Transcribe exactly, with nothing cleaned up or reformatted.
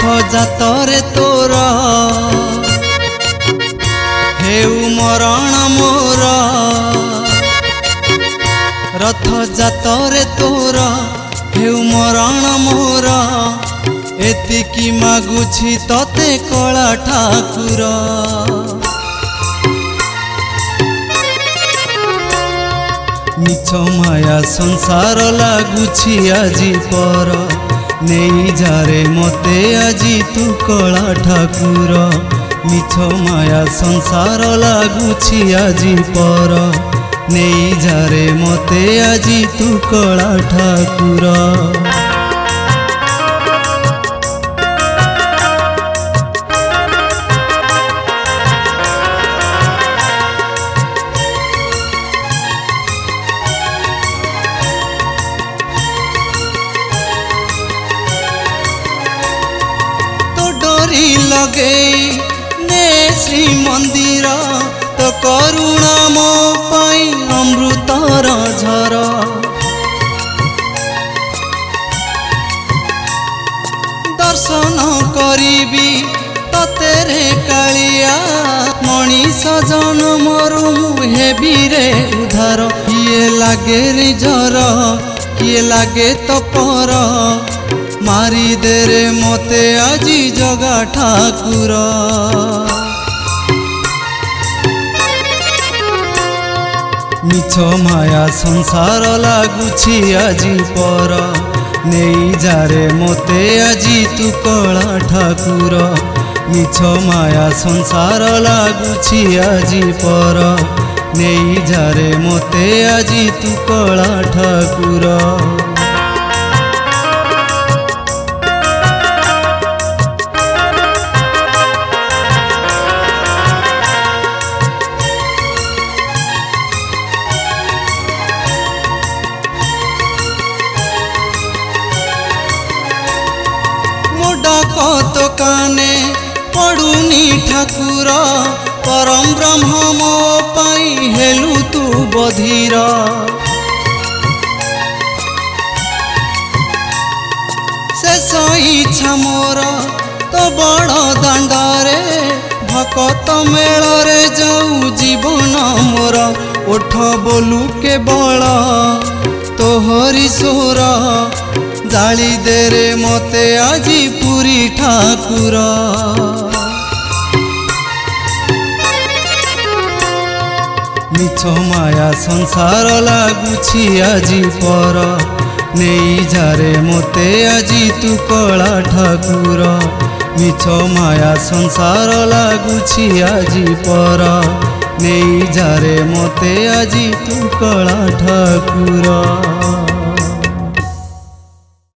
रथ जातरे तोर हेउ मरण मोर रथ जातरे तोर हेउ मरण मोर एतिकी मागुछि तते कला ठाकुर मिछ माया संसार लागुछि आजी पर नहीं जारे मते आजी तू कला ठाकुर मिछ माया संसार लागुछि आजी पर नहीं जारे मते आजी तू कला ठाकुर लगे ने श्री मंदिर तो करुणा मो पाई अमृतर झर दर्शन करीबी ततेरे कालिया मनीष जन्मर हेबी रे उधार किए लागे रिजर किए लागे तपर मारी दे रे मते आजी जगा ठाकुर मिछ माया संसार लागुछि आजी पर नहीं जारे मते आजी तू कला ठाकुर मिछ माया संसार लागुछि आजी पर नहीं जारे मते आजी तू कला ठाकुर कत काने पड़ुनी ठाकुर परम ब्रह्म मो पाई हेलु तू बधीर शेष इच्छा मोर तो बड़ दांडरे भकत मेलरे जाऊ जीवन मोर ओठ बोलू के बल तोहरी सोर जाली दे रे मते आजी पूरी ठाकुर मिछ माया संसार लागुछि आजी पर नहीं जारे मते आजी तू कला ठाकुर मिछ माया संसार लागुछि आजी पर नहीं जारे मते आजी तू कला ठाकुर।